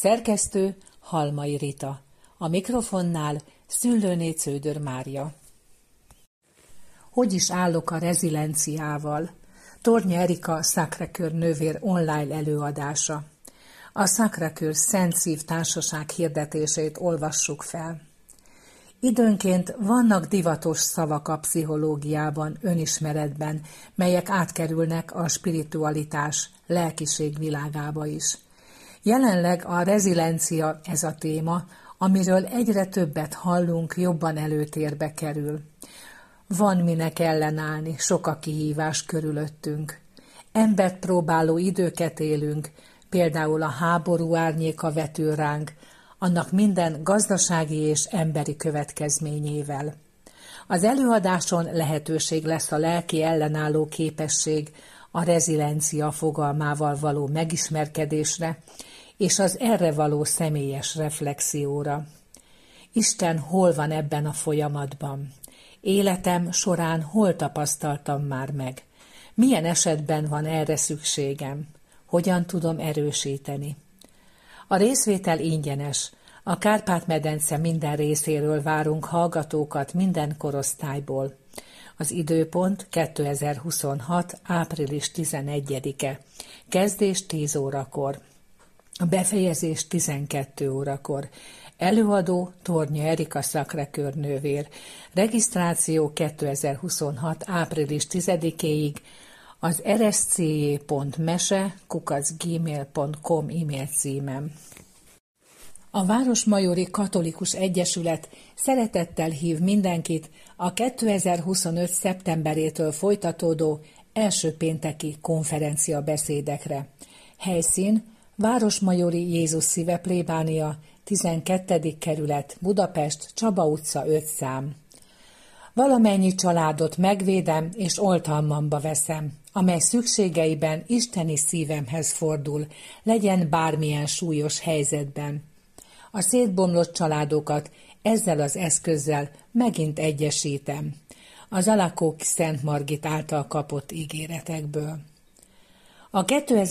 Szerkesztő Halmai Rita. A mikrofonnál Szüllőné Cződör Mária. Hogy is állok a rezilienciával? Tornya Erika Sacré-Cœur nővér online előadása. A Sacré-Cœur Szent Szív Társaság hirdetését olvassuk fel. Időnként vannak divatos szavak a pszichológiában, önismeretben, melyek átkerülnek a spiritualitás, lelkiség világába is. Jelenleg a reziliencia ez a téma, amiről egyre többet hallunk, jobban előtérbe kerül. Van minek ellenállni, sok a kihívás körülöttünk. Embert próbáló időket élünk, például a háború árnyéka vetül ránk, annak minden gazdasági és emberi következményével. Az előadáson lehetőség lesz a lelki ellenálló képesség, a reziliencia fogalmával való megismerkedésre, és az erre való személyes reflexióra. Isten hol van ebben a folyamatban? Életem során hol tapasztaltam már meg? Milyen esetben van erre szükségem? Hogyan tudom erősíteni? A részvétel ingyenes. A Kárpát-medence minden részéről várunk hallgatókat minden korosztályból. Az időpont 2026. április 11-e. Kezdés 10 órakor. A befejezés 12 órakor. Előadó Tornya Erika Sacré-Cœur nővér. Regisztráció 2026. április 10-éig az rscj.mese@gmail.com e-mail címem. A Városmajori Katolikus Egyesület szeretettel hív mindenkit a 2025. szeptemberétől folytatódó első pénteki konferenciabeszédekre. Helyszín Városmajori Jézus Szíve plébánia, 12. kerület, Budapest, Csaba utca 5 szám. Valamennyi családot megvédem és oltalmamba veszem, amely szükségeiben isteni szívemhez fordul, legyen bármilyen súlyos helyzetben. A szétbomlott családokat ezzel az eszközzel megint egyesítem. Az Alakóki Szent Margit által kapott ígéretekből. A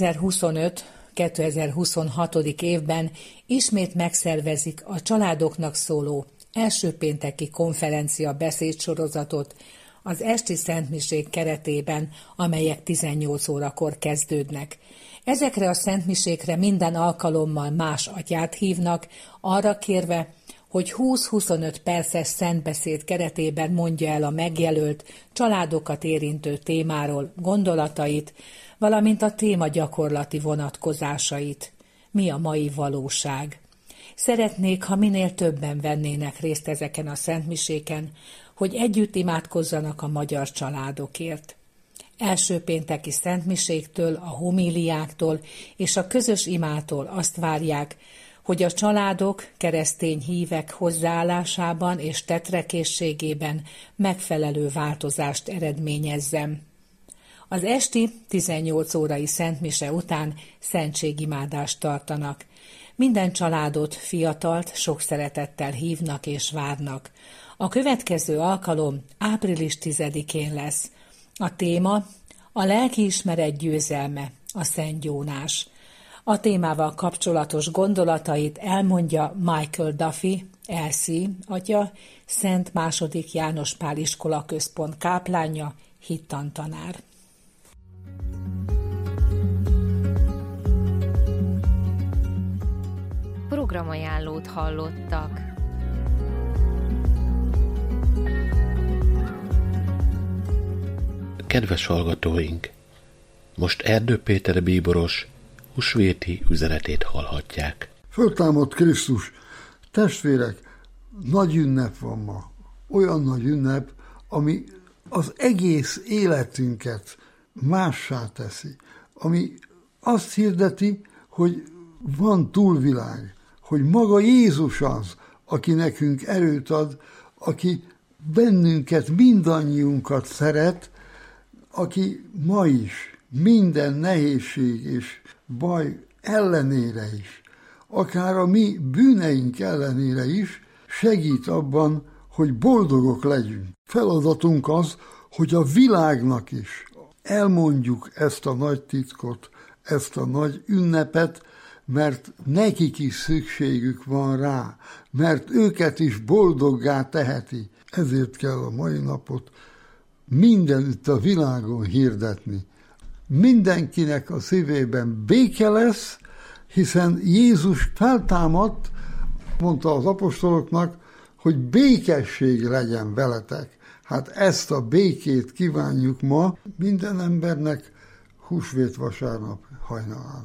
2025-2026. évben ismét megszervezik a családoknak szóló első pénteki konferencia beszédsorozatot az esti szentmisék keretében, amelyek 18 órakor kezdődnek. Ezekre a szentmisékre minden alkalommal más atyát hívnak, arra kérve, hogy 20-25 perces szentbeszéd keretében mondja el a megjelölt, családokat érintő témáról gondolatait, valamint a téma gyakorlati vonatkozásait. Mi a mai valóság? Szeretnék, ha minél többen vennének részt ezeken a szentmiséken, hogy együtt imádkozzanak a magyar családokért. Első pénteki szentmiséktől, a homíliáktól és a közös imától azt várják, hogy a családok, keresztény hívek hozzáállásában és tetrekészségében megfelelő változást eredményezzem. Az esti 18 órai szentmise után szentségimádást tartanak. Minden családot, fiatalt sok szeretettel hívnak és várnak. A következő alkalom április 10-én lesz. A téma a lelkiismeret győzelme, a szentgyónás. A témával kapcsolatos gondolatait elmondja Michael Duffy, LC atya, Szent II. János Pál Iskola Központ káplánja, hittantanár. Programajánlót hallottak. Kedves hallgatóink! Most Erdő Péter bíboros húsvéti üzenetét hallhatják. Föltámadt Krisztus! Testvérek, nagy ünnep van ma. Olyan nagy ünnep, ami az egész életünket mássá teszi. Ami azt hirdeti, hogy van túlvilág, hogy maga Jézus az, aki nekünk erőt ad, aki bennünket, mindannyiunkat szeret, aki ma is minden nehézség és baj ellenére is, akár a mi bűneink ellenére is segít abban, hogy boldogok legyünk. Feladatunk az, hogy a világnak is elmondjuk ezt a nagy titkot, ezt a nagy ünnepet, mert nekik is szükségük van rá, mert őket is boldoggá teheti. Ezért kell a mai napot mindenütt a világon hirdetni. Mindenkinek a szívében béke lesz, hiszen Jézus feltámadt, mondta az apostoloknak, hogy békesség legyen veletek. Hát ezt a békét kívánjuk ma minden embernek húsvét vasárnap hajnalán.